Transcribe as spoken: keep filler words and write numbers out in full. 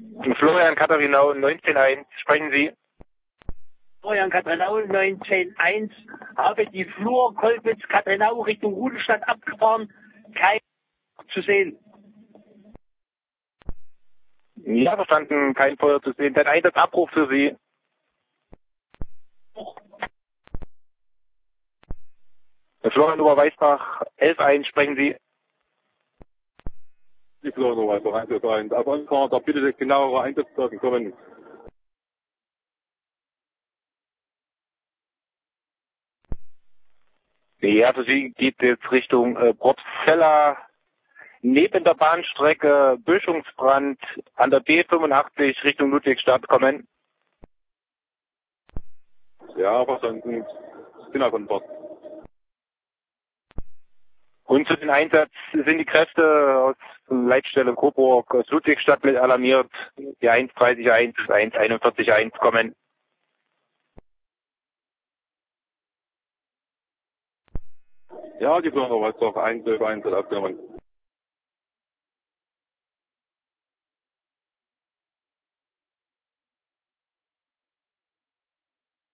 Florian Katharinau neunzehn eins, sprechen Sie. Florian Katharinau neunzehn eins, habe die Flur Kolbitz-Katharinau Richtung Rudelstadt abgefahren, kein zu sehen. Ja, verstanden, kein Feuer zu sehen. Dein Einsatzabruf für Sie. Florian Oberweisbach elf eins, sprechen Sie. Die Florian Oberweisbach eins elf eins. Auf Anfang, da bitte genauere Einsatzdaten kommen. Ja, für Sie geht jetzt Richtung äh, Probstzella, neben der Bahnstrecke Böschungsbrand an der B fünfundachtzig Richtung Ludwigstadt kommen. Ja, verstanden. Bin auf Fahrt. Und zu den Einsatz sind die Kräfte aus Leitstelle Coburg aus Ludwigstadt mit alarmiert. Die eins dreißig eins, eins einundvierzig eins kommen. Ja, die Florian Oberweisbach eins elf eins hat aufgenommen.